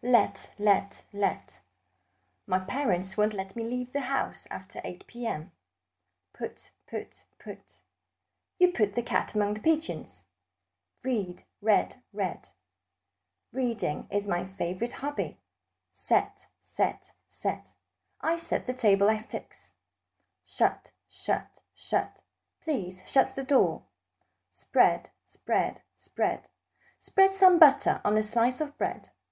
Let. My parents won't let me leave the house after 8 p.m. Put. You put the cat among the pigeons. Read. Reading is my favorite hobby. Set. I set the table at 6. Shut. Please shut the door. Spread. Spread some butter on a slice of bread.